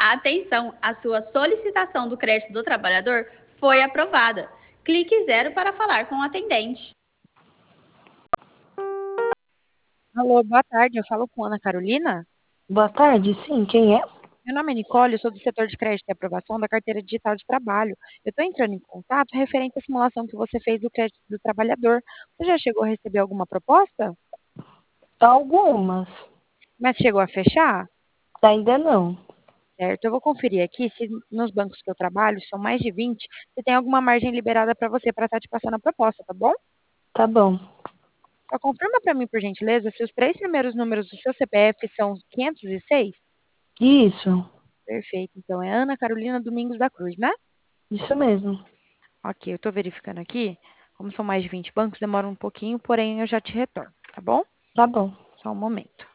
Atenção, a sua solicitação do crédito do trabalhador foi aprovada. Clique 0 para falar com o atendente. Alô, boa tarde. Eu falo com Ana Carolina. Boa tarde, sim, quem é? Meu nome é Nicole, eu sou do setor de crédito e aprovação da carteira digital de trabalho. Eu estou entrando em contato referente à simulação que você fez do crédito do trabalhador. Você já chegou a receber alguma proposta? Algumas. Mas chegou a fechar? Ainda não. Certo, eu vou conferir aqui se nos bancos que eu trabalho, são mais de 20, se tem alguma margem liberada para você para estar te passando a proposta, tá bom? Tá bom. Só confirma para mim, por gentileza, se os 3 primeiros números do seu CPF são os 506? Isso, Perfeito, então é Ana Carolina Domingos da Cruz, né? isso mesmo. Ok, eu estou verificando aqui. Como são mais de 20 bancos, demora um pouquinho, porém eu já te retorno, tá bom? Tá bom. Só um momento.